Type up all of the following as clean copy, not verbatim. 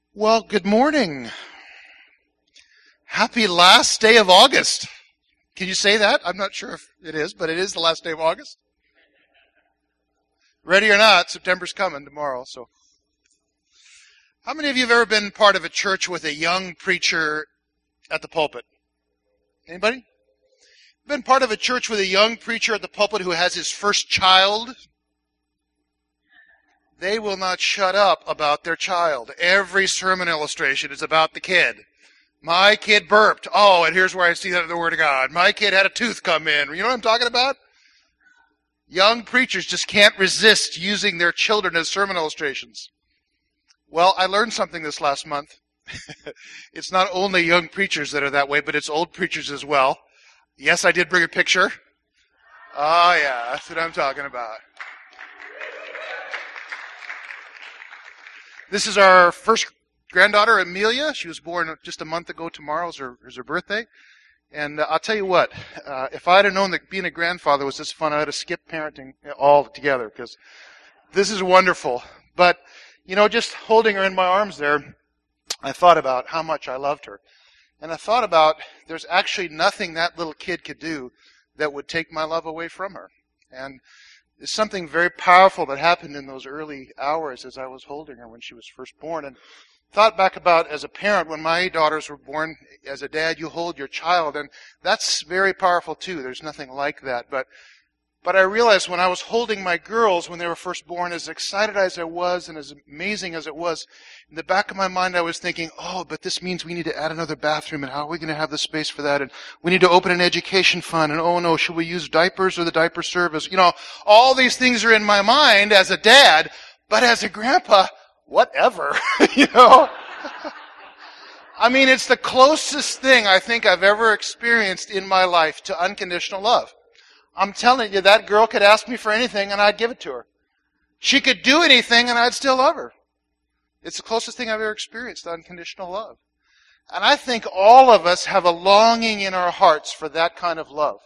Well, good morning. Happy last day of August. Can you say that? I'm not sure if it is, but it is the last day of August. Ready or not, September's coming tomorrow. So, how many of you have ever been part of a church with a young preacher at the pulpit? Anybody? Been part of a church with a young preacher at the pulpit who has his first child? They will not shut up about their child. Every sermon illustration is about the kid. My kid burped. Oh, and here's where I see that in the Word of God. My kid had a tooth come in. You know what I'm talking about? Young preachers just can't resist using their children as sermon illustrations. Well, I learned something this last month. It's not only young preachers that are that way, but it's old preachers as well. Yes, I did bring a picture. Oh, yeah, that's what I'm talking about. This is our first granddaughter, Amelia. She was born just a month ago. Tomorrow is her birthday. And I'll tell you what, if I'd have known that being a grandfather was this fun, I'd have skipped parenting altogether, because this is wonderful. But, just holding her in my arms there, I thought about how much I loved her. And I thought about there's actually nothing that little kid could do that would take my love away from her. And there's something very powerful that happened in those early hours as I was holding her when she was first born. And thought back about as a parent when my daughters were born. As a dad, you hold your child, and that's very powerful too. There's nothing like that. But I realized when I was holding my girls when they were first born, as excited as I was and as amazing as it was, in the back of my mind I was thinking, oh, but this means we need to add another bathroom, and how are we going to have the space for that? And we need to open an education fund, and oh no, should we use diapers or the diaper service? All these things are in my mind as a dad, but as a grandpa, whatever, it's the closest thing I think I've ever experienced in my life to unconditional love. I'm telling you, that girl could ask me for anything and I'd give it to her. She could do anything and I'd still love her. It's the closest thing I've ever experienced to unconditional love. And I think all of us have a longing in our hearts for that kind of love.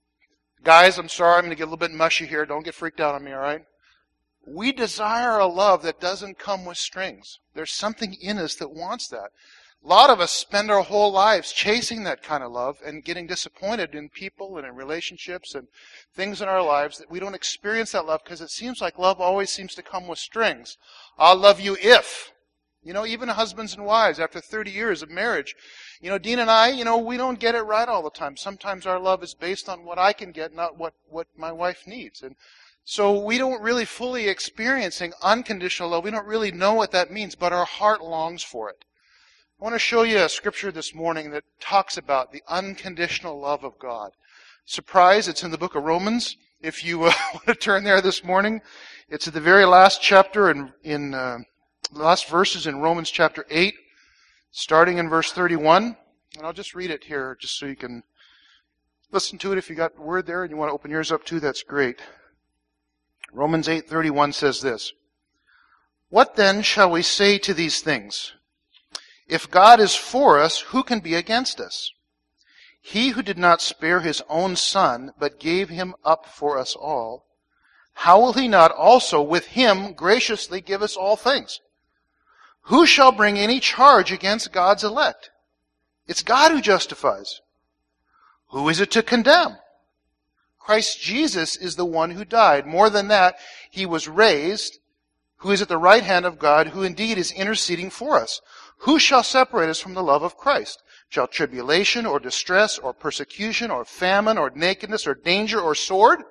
Guys, I'm sorry, I'm going to get a little bit mushy here. Don't get freaked out on me, all right? We desire a love that doesn't come with strings. There's something in us that wants that. A lot of us spend our whole lives chasing that kind of love and getting disappointed in people and in relationships and things in our lives that we don't experience that love because it seems like love always seems to come with strings. I'll love you if. Even husbands and wives after 30 years of marriage. Dean and I, we don't get it right all the time. Sometimes our love is based on what I can get, not what my wife needs. And so we don't really fully experiencing unconditional love. We don't really know what that means, but our heart longs for it. I want to show you a scripture this morning that talks about the unconditional love of God. Surprise, it's in the book of Romans. If you want to turn there this morning, it's at the very last chapter in last verses in Romans chapter 8, starting in verse 31. And I'll just read it here just so you can listen to it. If you got the word there and you want to open yours up too, that's great. Romans 8:31 says this, "What then shall we say to these things? If God is for us, who can be against us? He who did not spare his own Son, but gave him up for us all, how will he not also with him graciously give us all things? Who shall bring any charge against God's elect? It's God who justifies. Who is it to condemn? Christ Jesus is the one who died. More than that, he was raised, who is at the right hand of God, who indeed is interceding for us. Who shall separate us from the love of Christ? Shall tribulation or distress or persecution or famine or nakedness or danger or sword?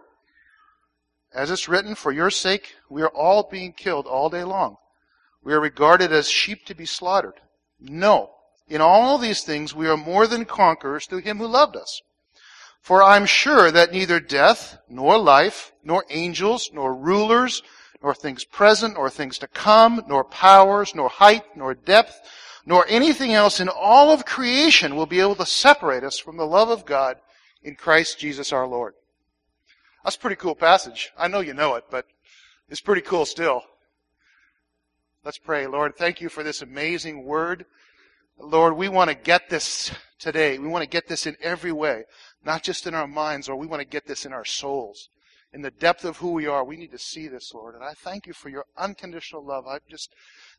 As it's written, for your sake we are all being killed all day long. We are regarded as sheep to be slaughtered. No, in all these things we are more than conquerors through him who loved us. For I'm sure that neither death, nor life, nor angels, nor rulers, nor things present, nor things to come, nor powers, nor height, nor depth, nor anything else in all of creation will be able to separate us from the love of God in Christ Jesus our Lord." That's a pretty cool passage. I know you know it, but it's pretty cool still. Let's pray. Lord, thank you for this amazing word. Lord, we want to get this today. We want to get this in every way, not just in our minds, Lord. We want to get this in our souls. In the depth of who we are, we need to see this, Lord. And I thank you for your unconditional love.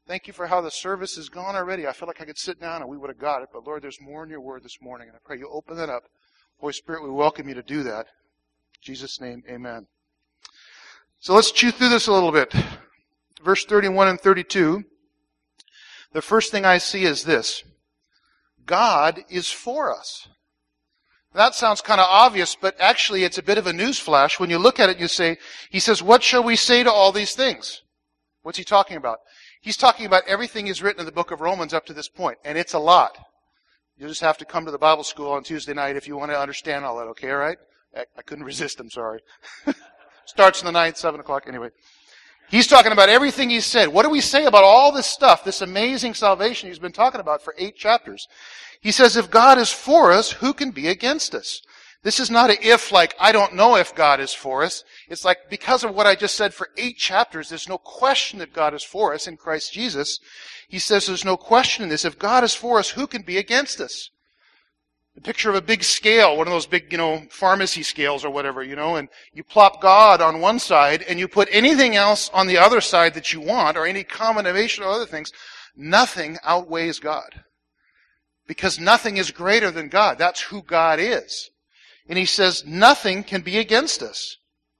Thank you for how the service has gone already. I feel like I could sit down and we would have got it. But Lord, there's more in your word this morning. And I pray you open that up. Holy Spirit, we welcome you to do that. In Jesus' name, amen. So let's chew through this a little bit. Verse 31 and 32. The first thing I see is this. God is for us. That sounds kind of obvious, but actually it's a bit of a newsflash. When you look at it, you say, he says, what shall we say to all these things? What's he talking about? He's talking about everything he's written in the book of Romans up to this point, and it's a lot. You'll just have to come to the Bible school on Tuesday night if you want to understand all that, okay, all right? I couldn't resist, I'm sorry. Starts in the night, 7 o'clock, anyway. He's talking about everything he said. What do we say about all this stuff, this amazing salvation he's been talking about for 8 chapters? He says, if God is for us, who can be against us? This is not an if, like, I don't know if God is for us. It's like, because of what I just said for 8 chapters, there's no question that God is for us in Christ Jesus. He says there's no question in this. If God is for us, who can be against us? The picture of a big scale, one of those big, pharmacy scales or whatever, and you plop God on one side and you put anything else on the other side that you want, or any combination of other things. Nothing outweighs God. Because nothing is greater than God. That's who God is. And he says nothing can be against us.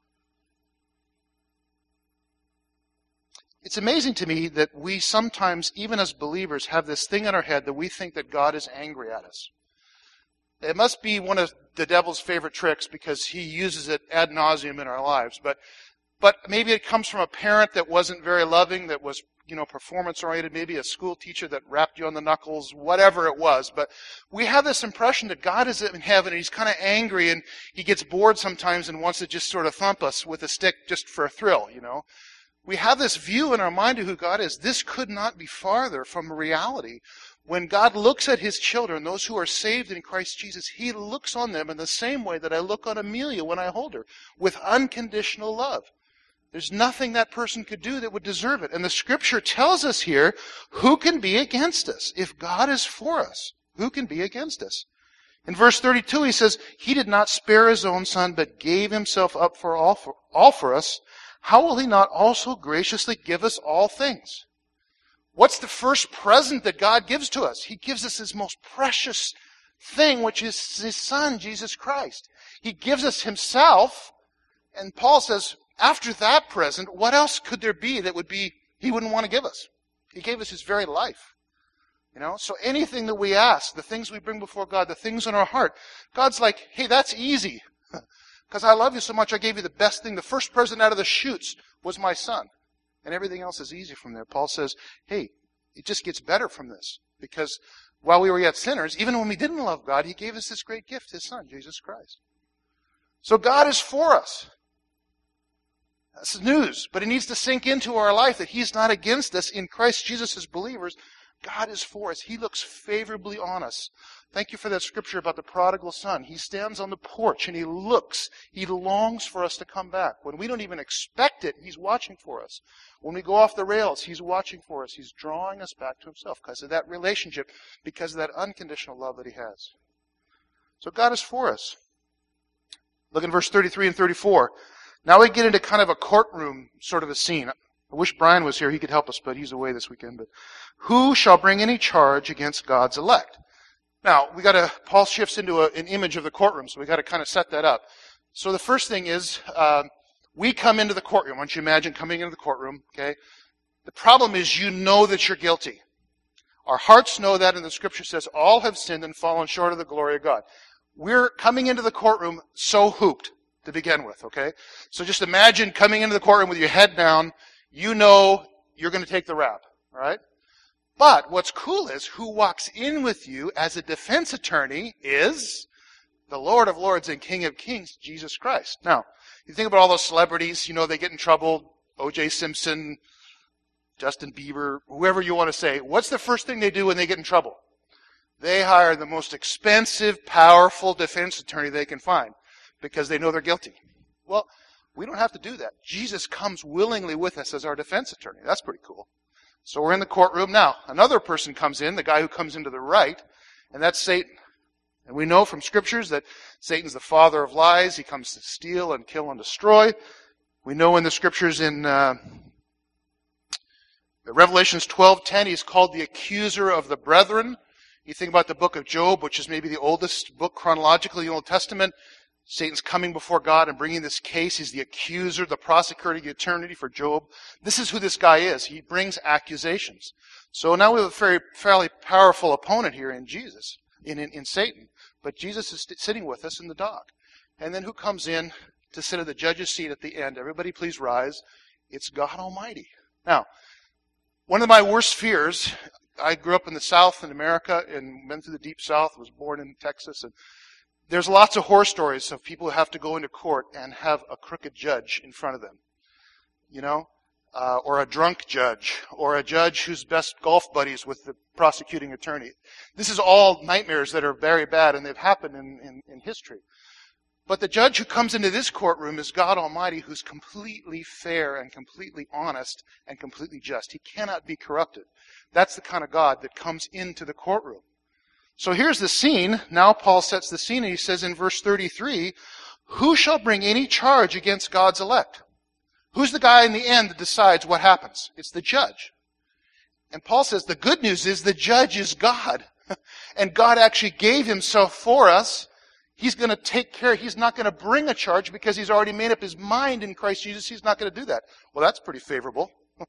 It's amazing to me that we sometimes, even as believers, have this thing in our head that we think that God is angry at us. It must be one of the devil's favorite tricks because he uses it ad nauseum in our lives. But maybe it comes from a parent that wasn't very loving, that was, performance-oriented, maybe a school teacher that rapped you on the knuckles, whatever it was. But we have this impression that God is in heaven and he's kind of angry and he gets bored sometimes and wants to just sort of thump us with a stick just for a thrill, We have this view in our mind of who God is. This could not be farther from reality. When God looks at his children, those who are saved in Christ Jesus, he looks on them in the same way that I look on Amelia when I hold her, with unconditional love. There's nothing that person could do that would deserve it. And the Scripture tells us here, who can be against us? If God is for us, who can be against us? In verse 32, he says, he did not spare his own Son, but gave himself up for all for us. How will he not also graciously give us all things? What's the first present that God gives to us? He gives us his most precious thing, which is his Son, Jesus Christ. He gives us himself, and Paul says, after that present, what else could there be that he wouldn't want to give us? He gave us his very life. So anything that we ask, the things we bring before God, the things in our heart, God's like, hey, that's easy. Because I love you so much, I gave you the best thing. The first present out of the chutes was my Son. And everything else is easy from there. Paul says, hey, it just gets better from this. Because while we were yet sinners, even when we didn't love God, he gave us this great gift, his Son, Jesus Christ. So God is for us. That's news, but it needs to sink into our life that he's not against us in Christ Jesus as believers. God is for us. He looks favorably on us. Thank you for that scripture about the prodigal son. He stands on the porch and he looks. He longs for us to come back. When we don't even expect it, he's watching for us. When we go off the rails, he's watching for us. He's drawing us back to himself because of that relationship, because of that unconditional love that he has. So God is for us. Look in verse 33 and 34. Now we get into kind of a courtroom sort of a scene. I wish Brian was here. He could help us, but he's away this weekend. But who shall bring any charge against God's elect? Now, Paul shifts into an image of the courtroom, so we got to kind of set that up. So the first thing is, we come into the courtroom. Once you imagine coming into the courtroom, okay? The problem is you know that you're guilty. Our hearts know that, and the scripture says, all have sinned and fallen short of the glory of God. We're coming into the courtroom so hooped to begin with, okay? So just imagine coming into the courtroom with your head down. You know you're going to take the rap, all right? But what's cool is who walks in with you as a defense attorney is the Lord of Lords and King of Kings, Jesus Christ. Now, you think about all those celebrities, they get in trouble, O.J. Simpson, Justin Bieber, whoever you want to say. What's the first thing they do when they get in trouble? They hire the most expensive, powerful defense attorney they can find because they know they're guilty. Well, we don't have to do that. Jesus comes willingly with us as our defense attorney. That's pretty cool. So we're in the courtroom now. Another person comes in, the guy who comes into the right, and that's Satan. And we know from scriptures that Satan's the father of lies. He comes to steal and kill and destroy. We know in the scriptures in Revelations 12:10, he's called the accuser of the brethren. You think about the book of Job, which is maybe the oldest book chronologically in the Old Testament. Satan's coming before God and bringing this case. He's the accuser, the prosecutor of eternity for Job. This is who this guy is. He brings accusations. So now we have a fairly powerful opponent here in Jesus, in Satan. But Jesus is sitting with us in the dock. And then who comes in to sit at the judge's seat at the end? Everybody please rise. It's God Almighty. Now, one of my worst fears, I grew up in the South in America and went through the Deep South, was born in Texas, and there's lots of horror stories of people who have to go into court and have a crooked judge in front of them. Or a drunk judge, or a judge who's best golf buddies with the prosecuting attorney. This is all nightmares that are very bad, and they've happened in history. But the judge who comes into this courtroom is God Almighty, who's completely fair and completely honest and completely just. He cannot be corrupted. That's the kind of God that comes into the courtroom. So here's the scene. Now Paul sets the scene, and he says in verse 33, who shall bring any charge against God's elect? Who's the guy in the end that decides what happens? It's the judge. And Paul says the good news is the judge is God. And God actually gave himself for us. He's going to take care. He's not going to bring a charge because he's already made up his mind in Christ Jesus. He's not going to do that. Well, that's pretty favorable,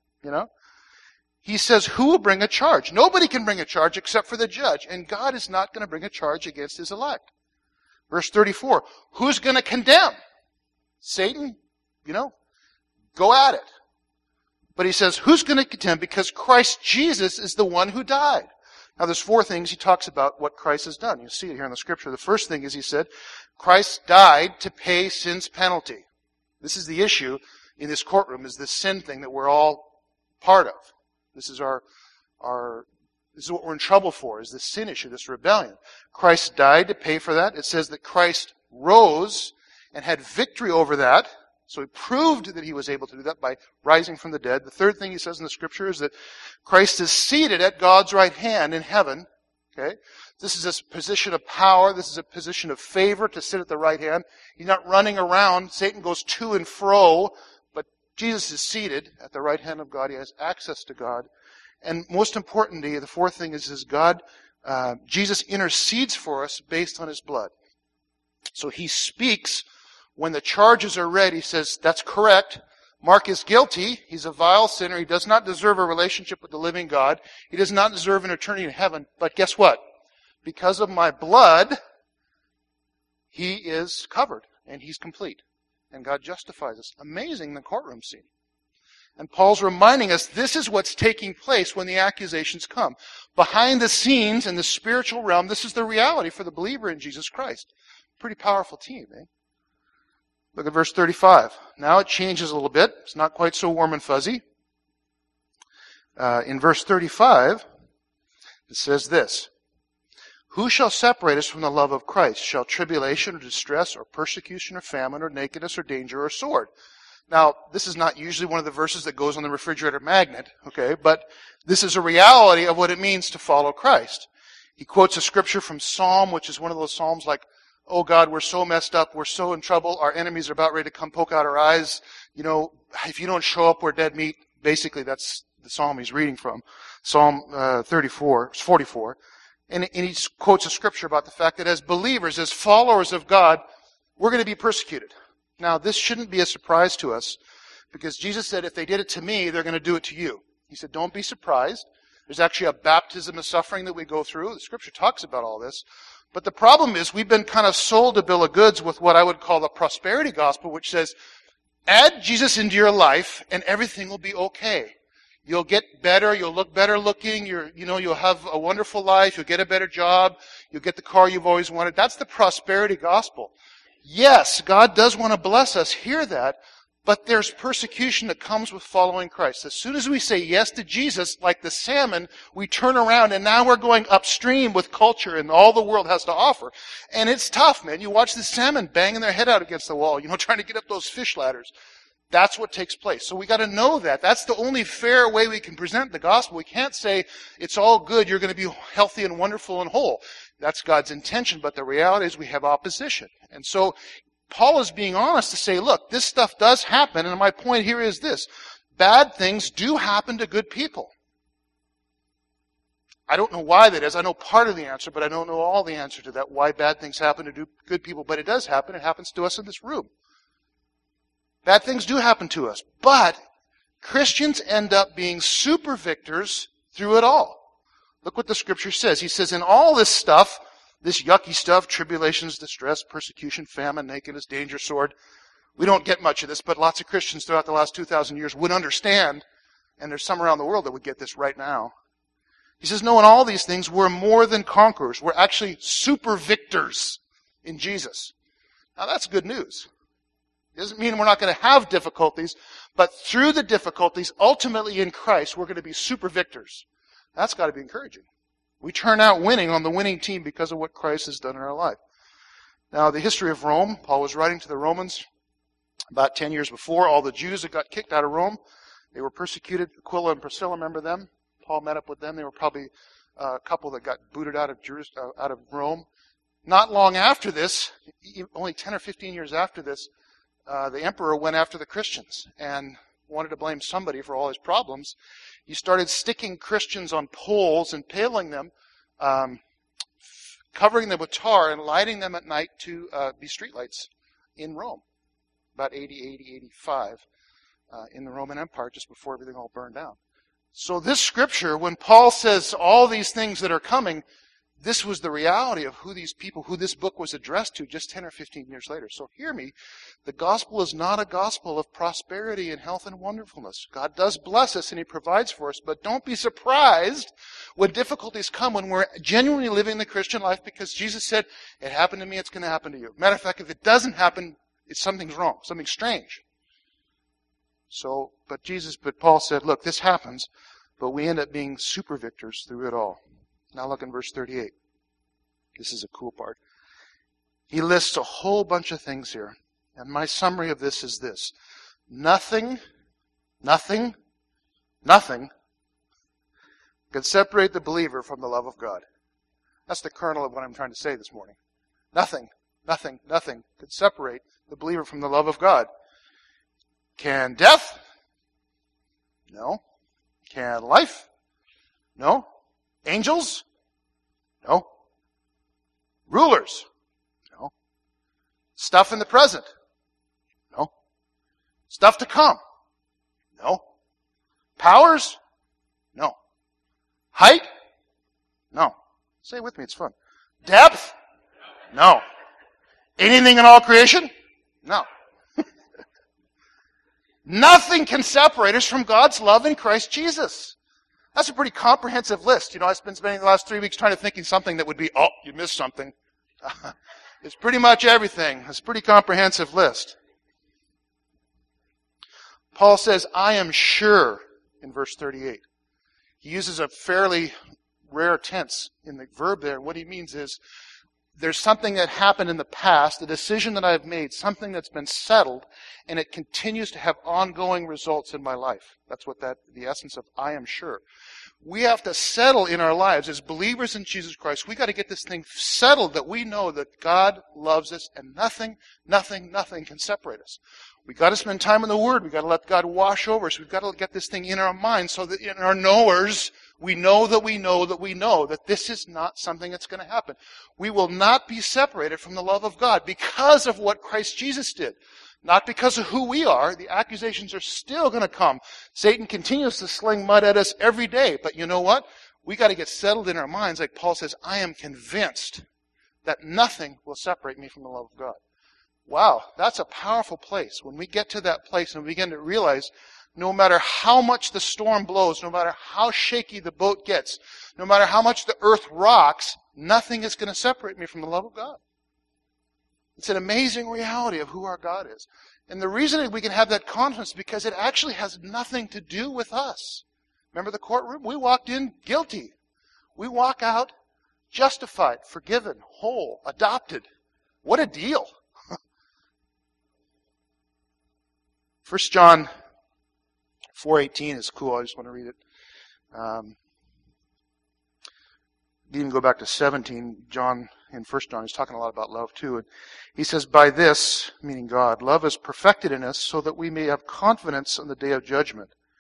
He says, who will bring a charge? Nobody can bring a charge except for the judge. And God is not going to bring a charge against his elect. Verse 34, who's going to condemn? Satan, go at it. But he says, who's going to condemn? Because Christ Jesus is the one who died. Now there's four things he talks about what Christ has done. You see it here in the scripture. The first thing is he said, Christ died to pay sin's penalty. This is the issue in this courtroom, is this sin thing that we're all part of. This is this is what we're in trouble for, is this sin issue, this rebellion. Christ died to pay for that. It says that Christ rose and had victory over that. So he proved that he was able to do that by rising from the dead. The third thing he says in the scripture is that Christ is seated at God's right hand in heaven. Okay? This is a position of power. This is a position of favor to sit at the right hand. He's not running around. Satan goes to and fro. But Jesus is seated at the right hand of God. He has access to God. And most importantly, the fourth thing is Jesus intercedes for us based on his blood. So he speaks when the charges are read. He says, that's correct. Mark is guilty. He's a vile sinner. He does not deserve a relationship with the living God. He does not deserve an eternity in heaven. But guess what? Because of my blood, he is covered and he's complete. And God justifies us. Amazing, the courtroom scene. And Paul's reminding us this is what's taking place when the accusations come. Behind the scenes in the spiritual realm, this is the reality for the believer in Jesus Christ. Pretty powerful team, eh? Look at verse 35. Now it changes a little bit. It's not quite so warm and fuzzy. In verse 35, it says this, who shall separate us from the love of Christ? Shall tribulation or distress or persecution or famine or nakedness or danger or sword? Now, this is not usually one of the verses that goes on the refrigerator magnet, okay? But this is a reality of what it means to follow Christ. He quotes a scripture from Psalm, which is one of those psalms like, oh God, we're so messed up, we're so in trouble, our enemies are about ready to come poke out our eyes. If you don't show up, we're dead meat. Basically, that's the psalm he's reading from. Psalm 44. And he quotes a scripture about the fact that as believers, as followers of God, we're going to be persecuted. Now, this shouldn't be a surprise to us, because Jesus said, if they did it to me, they're going to do it to you. He said, don't be surprised. There's actually a baptism of suffering that we go through. The scripture talks about all this. But the problem is we've been kind of sold a bill of goods with what I would call the prosperity gospel, which says, add Jesus into your life and everything will be okay. You'll get better, you'll look better looking, you'll have a wonderful life, you'll get a better job, you'll get the car you've always wanted. That's the prosperity gospel. Yes, God does want to bless us, hear that, but there's persecution that comes with following Christ. As soon as we say yes to Jesus, like the salmon, we turn around and now we're going upstream with culture and all the world has to offer. And it's tough, man. You watch the salmon banging their head out against the wall, trying to get up those fish ladders. That's what takes place. So we got to know that. That's the only fair way we can present the gospel. We can't say it's all good, you're going to be healthy and wonderful and whole. That's God's intention, but the reality is we have opposition. And so Paul is being honest to say, look, this stuff does happen, and my point here is this. bad things do happen to good people. I don't know why that is. I know part of the answer, but I don't know all the answer to that, why bad things happen to good people. But it does happen. It happens to us in this room. Bad things do happen to us. But Christians end up being super victors through it all. Look what the Scripture says. He says, in all this stuff, this yucky stuff, tribulations, distress, persecution, famine, nakedness, danger, sword, we don't get much of this, but lots of Christians throughout the last 2,000 years would understand, and there's some around the world that would get this right now. He says, no, in all these things, we're more than conquerors. We're actually super victors in Jesus. Now, that's good news. It doesn't mean we're not going to have difficulties, but through the difficulties, ultimately in Christ, we're going to be super victors. That's got to be encouraging. We turn out winning on the winning team because of what Christ has done in our life. Now, the history of Rome, Paul was writing to the Romans about 10 years before. All the Jews that got kicked out of Rome, they were persecuted. Aquila and Priscilla, remember them? Paul met up with them. They were probably a couple that got booted out of Rome. Not long after this, only 10 or 15 years after this, the emperor went after the Christians and wanted to blame somebody for all his problems. He started sticking Christians on poles and impaling them, covering them with tar and lighting them at night to be streetlights in Rome. About 85 in the Roman Empire, just before everything all burned down. So this scripture, when Paul says all these things that are coming, this was the reality of who these people, who this book was addressed to just 10 or 15 years later. So hear me, the gospel is not a gospel of prosperity and health and wonderfulness. God does bless us and He provides for us, but don't be surprised when difficulties come when we're genuinely living the Christian life, because Jesus said, it happened to me, it's going to happen to you. Matter of fact, if it doesn't happen, something's wrong, something's strange. But Paul said, look, this happens, but we end up being super victors through it all. Now look in verse 38. This is a cool part. He lists a whole bunch of things here. And my summary of this is this. Nothing can separate the believer from the love of God. That's the kernel of what I'm trying to say this morning. Nothing can separate the believer from the love of God. Can death? No. Can life? No. Angels? No. Rulers? No. Stuff in the present? No. Stuff to come? No. Powers? No. Height? No. Say it with me, it's fun. Depth? No. Anything in all creation? No. Nothing can separate us from God's love in Christ Jesus. That's a pretty comprehensive list. I've been spending the last 3 weeks trying to think of something that would be, oh, you missed something. It's pretty much everything. It's a pretty comprehensive list. Paul says, I am sure, in verse 38. He uses a fairly rare tense in the verb there. What he means is, there's something that happened in the past, a decision that I've made, something that's been settled, and it continues to have ongoing results in my life. That's what the essence of I am sure. We have to settle in our lives as believers in Jesus Christ. We got to get this thing settled that we know that God loves us and nothing can separate us. We got to spend time in the Word. We got to let God wash over us. We've got to get this thing in our minds so that in our knowers, we know that this is not something that's going to happen. We will not be separated from the love of God because of what Christ Jesus did. Not because of who we are. The accusations are still going to come. Satan continues to sling mud at us every day. But you know what? We got to get settled in our minds. Like Paul says, I am convinced that nothing will separate me from the love of God. Wow, that's a powerful place. When we get to that place and we begin to realize no matter how much the storm blows, no matter how shaky the boat gets, no matter how much the earth rocks, nothing is going to separate me from the love of God. It's an amazing reality of who our God is. And the reason we can have that confidence is because it actually has nothing to do with us. Remember the courtroom? We walked in guilty. We walk out justified, forgiven, whole, adopted. What a deal. 1 John 4:18 is cool. I just want to read it. You can go back to 17. John, in 1 John, he's talking a lot about love too. And he says, by this, meaning God, love is perfected in us so that we may have confidence on the day of judgment.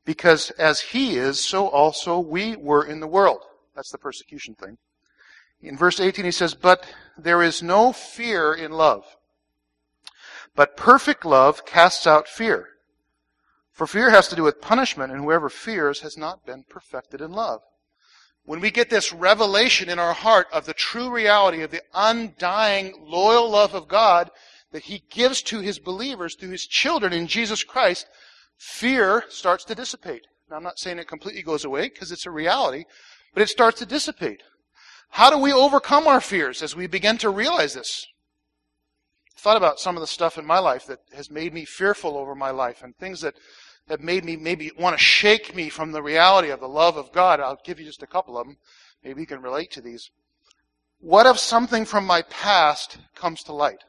because as he is, so also we were in the world. That's the persecution thing. In verse 18 he says, but there is no fear in love. But perfect love casts out fear. For fear has to do with punishment, and whoever fears has not been perfected in love. When we get this revelation in our heart of the true reality of the undying, loyal love of God that he gives to his believers through his children in Jesus Christ, fear starts to dissipate. Now, I'm not saying it completely goes away, because it's a reality, but it starts to dissipate. How do we overcome our fears as we begin to realize this? I thought about some of the stuff in my life that has made me fearful over my life, and things that have made me maybe want to shake me from the reality of the love of God. I'll give you just a couple of them. Maybe you can relate to these. What if something from my past comes to light?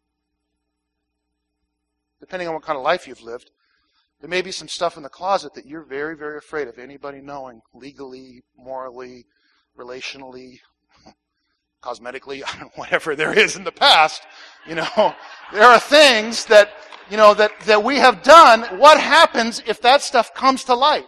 Depending on what kind of life you've lived, there may be some stuff in the closet that you're very, very afraid of anybody knowing, legally, morally, relationally, cosmetically, whatever there is in the past. There are things that that we have done. What happens if that stuff comes to light?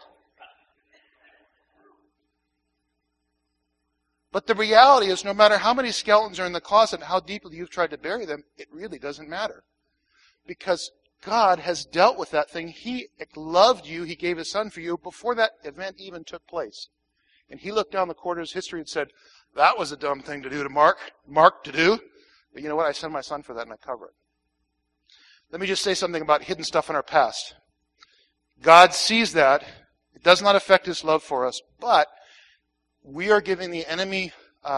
But the reality is, no matter how many skeletons are in the closet and how deeply you've tried to bury them, it really doesn't matter. Because God has dealt with that thing. He loved you. He gave his son for you before that event even took place. And he looked down the corridor's history and said, that was a dumb thing to do to Mark to do. But you know what? I send my son for that and I cover it. Let me just say something about hidden stuff in our past. God sees that. It does not affect his love for us, but we are giving the enemy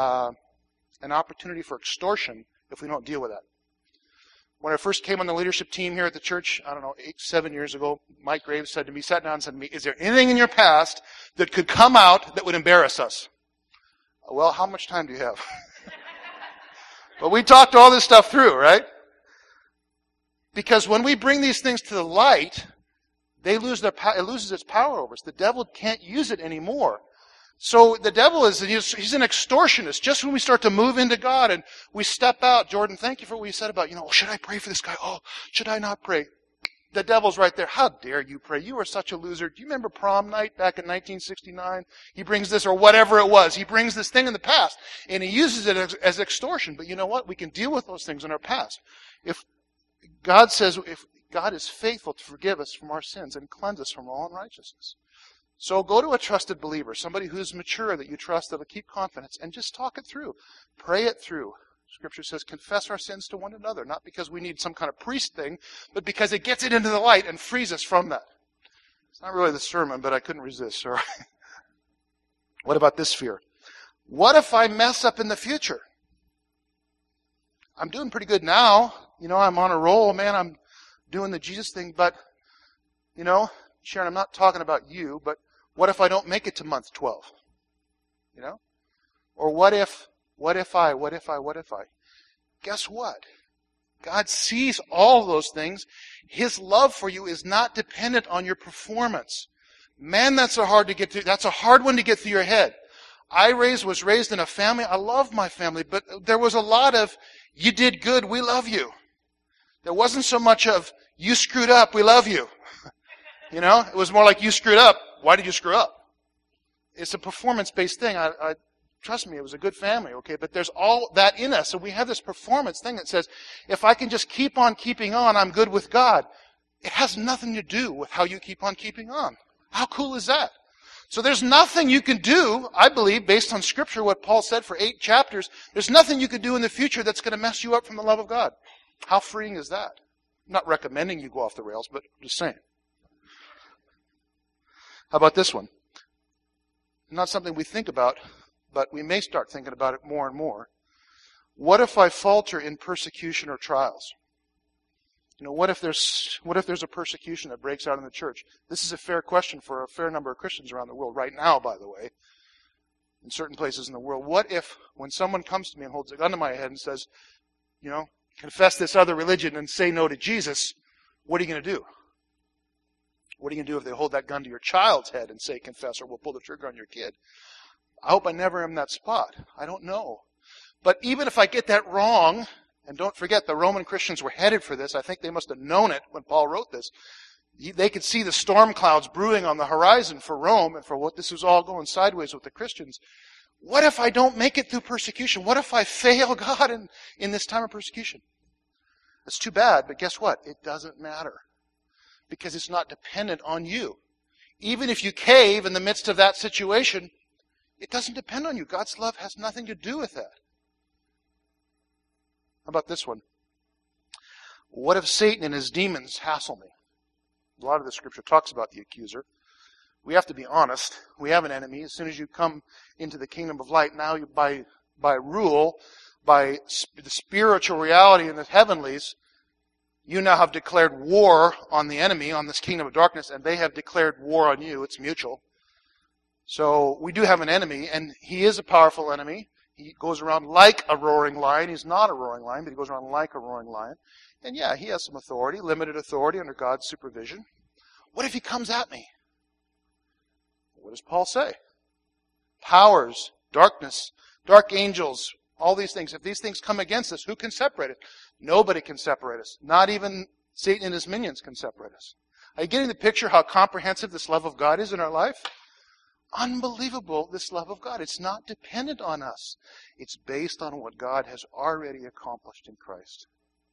an opportunity for extortion if we don't deal with that. When I first came on the leadership team here at the church, 7 years ago, Mike Graves sat down and said to me, is there anything in your past that could come out that would embarrass us? Well, how much time do you have? But we talked all this stuff through, right? Because when we bring these things to the light, it loses its power over us. The devil can't use it anymore. So the devil he's an extortionist. Just when we start to move into God and we step out, Jordan, thank you for what you said about, should I pray for this guy? Oh, should I not pray? The devil's right there. How dare you pray? You are such a loser. Do you remember prom night back in 1969? He brings this, or whatever it was. He brings this thing in the past, and he uses it as extortion. But you know what? We can deal with those things in our past. If God is faithful to forgive us from our sins and cleanse us from all unrighteousness. So go to a trusted believer, somebody who's mature that you trust, that'll keep confidence, and just talk it through. Pray it through. Scripture says, confess our sins to one another, not because we need some kind of priest thing, but because it gets it into the light and frees us from that. It's not really the sermon, but I couldn't resist. All right. What about this fear? What if I mess up in the future? I'm doing pretty good now. I'm on a roll, man. I'm doing the Jesus thing, but, Sharon, I'm not talking about you, but what if I don't make it to month 12? Or what if I? Guess what? God sees all those things. His love for you is not dependent on your performance. Man, that's a hard one to get through your head. I was raised in a family. I love my family, but there was a lot of, you did good, we love you. There wasn't so much of, you screwed up, we love you. It was more like, you screwed up, why did you screw up? It's a performance-based thing. Trust me, it was a good family, okay? But there's all that in us. So we have this performance thing that says, if I can just keep on keeping on, I'm good with God. It has nothing to do with how you keep on keeping on. How cool is that? So there's nothing you can do, I believe, based on Scripture, what Paul said for 8 chapters, there's nothing you can do in the future that's going to mess you up from the love of God. How freeing is that? I'm not recommending you go off the rails, but just saying. How about this one? Not something we think about, but we may start thinking about it more and more. What if I falter in persecution or trials? What if there's a persecution that breaks out in the church? This is a fair question for a fair number of Christians around the world right now, by the way, in certain places in the world. What if, when someone comes to me and holds a gun to my head and says, confess this other religion and say no to Jesus, what are you going to do? What are you going to do if they hold that gun to your child's head and say confess, or we'll pull the trigger on your kid? I hope I never am in that spot. I don't know. But even if I get that wrong, and don't forget the Roman Christians were headed for this, I think they must have known it when Paul wrote this. They could see the storm clouds brewing on the horizon for Rome and for what this was all going sideways with the Christians. What if I don't make it through persecution? What if I fail God in this time of persecution? It's too bad, but guess what? It doesn't matter. Because it's not dependent on you. Even if you cave in the midst of that situation, it doesn't depend on you. God's love has nothing to do with that. How about this one? What if Satan and his demons hassle me? A lot of the scripture talks about the accuser. We have to be honest. We have an enemy. As soon as you come into the kingdom of light, now you, by rule, by the spiritual reality in the heavenlies, you now have declared war on the enemy, on this kingdom of darkness, and they have declared war on you. It's mutual. So we do have an enemy, and he is a powerful enemy. He goes around like a roaring lion. He's not a roaring lion, but he goes around like a roaring lion. And yeah, he has some authority, limited authority under God's supervision. What if he comes at me? What does Paul say? Powers, darkness, dark angels, all these things. If these things come against us, who can separate it? Nobody can separate us. Not even Satan and his minions can separate us. Are you getting the picture how comprehensive this love of God is in our life? Unbelievable, this love of God. It's not dependent on us. It's based on what God has already accomplished in Christ.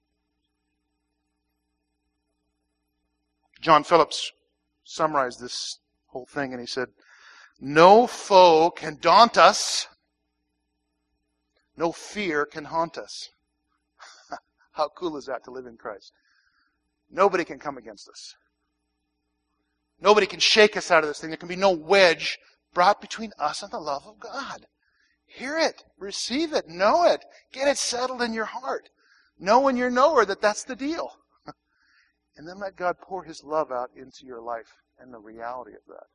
John Phillips summarized this whole thing and he said, no foe can daunt us. No fear can haunt us. How cool is that to live in Christ? Nobody can come against us. Nobody can shake us out of this thing. There can be no wedge brought between us and the love of God. Hear it. Receive it. Know it. Get it settled in your heart. Know in your knower that that's the deal. And then let God pour His love out into your life and the reality of that.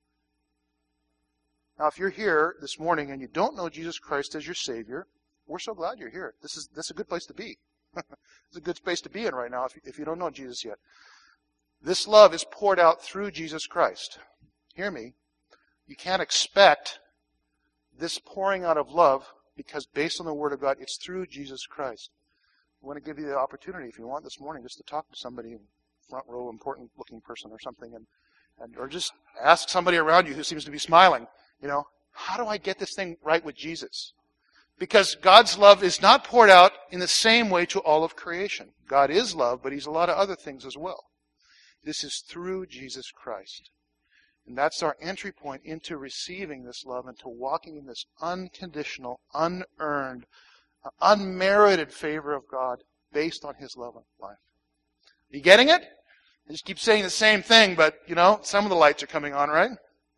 Now, if you're here this morning and you don't know Jesus Christ as your Savior, we're so glad you're here. This is a good place to be. It's a good space to be in right now if you don't know Jesus yet. This love is poured out through Jesus Christ. Hear me. You can't expect this pouring out of love because based on the Word of God, it's through Jesus Christ. I want to give you the opportunity, if you want this morning, just to talk to somebody, front row, important looking person or something, or just ask somebody around you who seems to be smiling, how do I get this thing right with Jesus? Because God's love is not poured out in the same way to all of creation. God is love, but He's a lot of other things as well. This is through Jesus Christ. And that's our entry point into receiving this love and to walking in this unconditional, unearned, unmerited favor of God based on His love and life. Are you getting it? I just keep saying the same thing, but, some of the lights are coming on, right?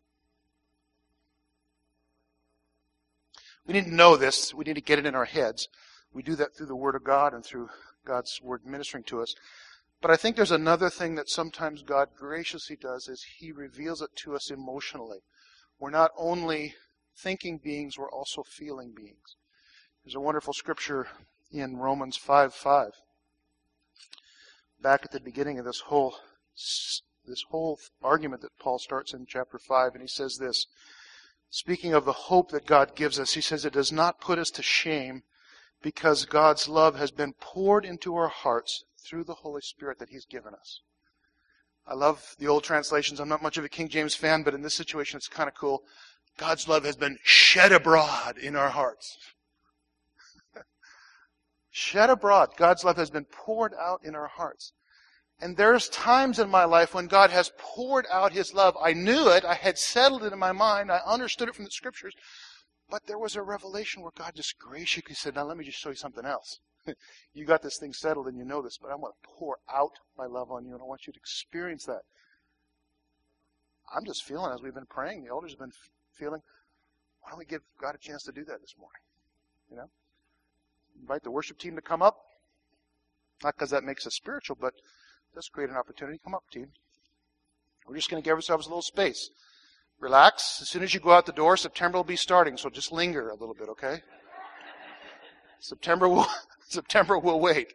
We need to know this. We need to get it in our heads. We do that through the Word of God and through God's Word ministering to us. But I think there's another thing that sometimes God graciously does is He reveals it to us emotionally. We're not only thinking beings, we're also feeling beings. There's a wonderful scripture in Romans 5:5. Back at the beginning of this whole argument that Paul starts in chapter 5, and he says this, speaking of the hope that God gives us, he says, it does not put us to shame because God's love has been poured into our hearts through the Holy Spirit that He's given us. I love the old translations. I'm not much of a King James fan, but in this situation it's kind of cool. God's love has been shed abroad in our hearts. Shed abroad. God's love has been poured out in our hearts. And there's times in my life when God has poured out His love. I knew it. I had settled it in my mind. I understood it from the Scriptures. But there was a revelation where God just graciously said, now let me just show you something else. You got this thing settled and you know this, but I want to pour out my love on you and I want you to experience that. I'm just feeling, as we've been praying, the elders have been feeling, why don't we give God a chance to do that this morning? Invite the worship team to come up. Not because that makes us spiritual, but let's create an opportunity. Come up, team. We're just going to give ourselves a little space. Relax. As soon as you go out the door, September will be starting, so just linger a little bit, okay? September will wait.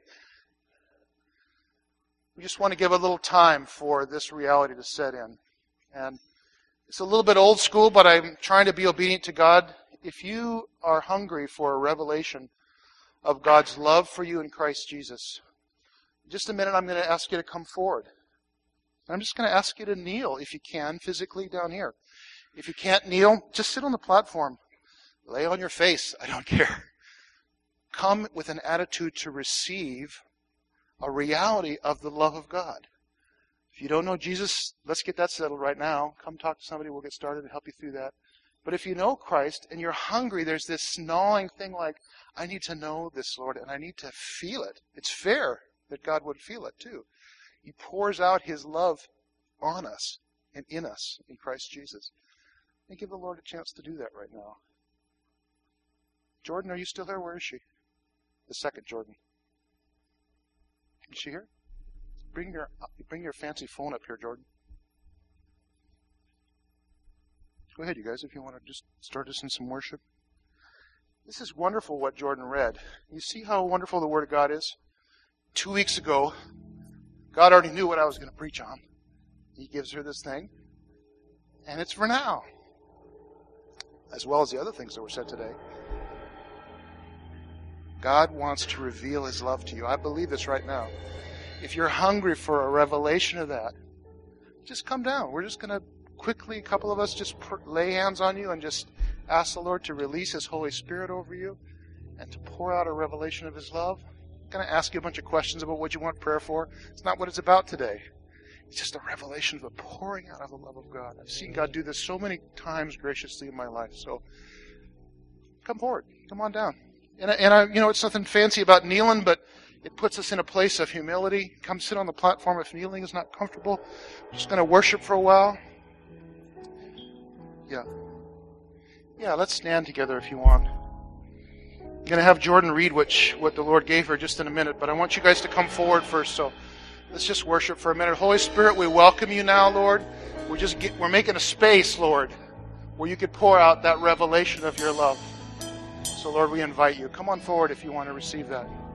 We just want to give a little time for this reality to set in. And it's a little bit old school, but I'm trying to be obedient to God. If you are hungry for a revelation of God's love for you in Christ Jesus, in just a minute I'm going to ask you to come forward. I'm just going to ask you to kneel, if you can, physically down here. If you can't kneel, just sit on the platform. Lay on your face. I don't care. Come with an attitude to receive a reality of the love of God. If you don't know Jesus, let's get that settled right now. Come talk to somebody. We'll get started and help you through that. But if you know Christ and you're hungry, there's this gnawing thing like, I need to know this, Lord, and I need to feel it. It's fair that God would feel it too. He pours out His love on us and in us in Christ Jesus. And give the Lord a chance to do that right now. Jordan, are you still there? Where is she? The second Jordan. Is she here? Bring your fancy phone up here, Jordan. Go ahead, you guys, if you want to just start us in some worship. This is wonderful what Jordan read. You see how wonderful the Word of God is? 2 weeks ago, God already knew what I was going to preach on. He gives her this thing, and it's for now, as well as the other things that were said today. God wants to reveal His love to you. I believe this right now. If you're hungry for a revelation of that, just come down. We're just going to quickly, a couple of us, just lay hands on you and just ask the Lord to release His Holy Spirit over you and to pour out a revelation of His love. I'm going to ask you a bunch of questions about what you want prayer for. It's not what it's about today. It's just a revelation of the pouring out of the love of God. I've seen God do this so many times graciously in my life. So come forward. Come on down. And I, it's nothing fancy about kneeling, but it puts us in a place of humility. Come sit on the platform if kneeling is not comfortable. I'm just going to worship for a while. Yeah, let's stand together if you want. I'm going to have Jordan read what the Lord gave her just in a minute, but I want you guys to come forward first, so let's just worship for a minute. Holy Spirit, we welcome you now, Lord. We're making a space, Lord, where you could pour out that revelation of your love. So, Lord, we invite you. Come on forward if you want to receive that.